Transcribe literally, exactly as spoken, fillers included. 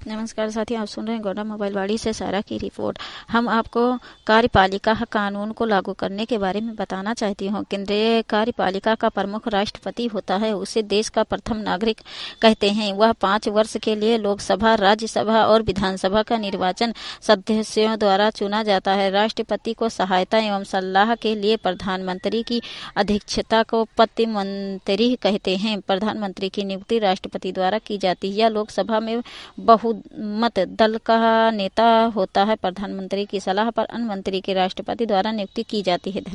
नमस्कार साथियों, आप सुन रहे हैं गौड़ा मोबाइल वाड़ी से सारा की रिपोर्ट। हम आपको कार्यपालिका कानून को लागू करने के बारे में बताना चाहती हूँ। केंद्रीय कार्यपालिका का प्रमुख राष्ट्रपति होता है। उसे देश का प्रथम नागरिक कहते हैं। वह पाँच वर्ष के लिए लोकसभा, राज्यसभा और विधानसभा का निर्वाचन सदस्यों द्वारा चुना जाता है। राष्ट्रपति को सहायता एवं सलाह के लिए प्रधानमंत्री की अध्यक्षता को प्रतिमंत्री कहते हैं। प्रधानमंत्री की नियुक्ति राष्ट्रपति द्वारा की जाती है। लोकसभा में बहु मत दल का नेता होता है। प्रधानमंत्री की सलाह पर अन्य मंत्री की राष्ट्रपति द्वारा नियुक्ति की जाती है।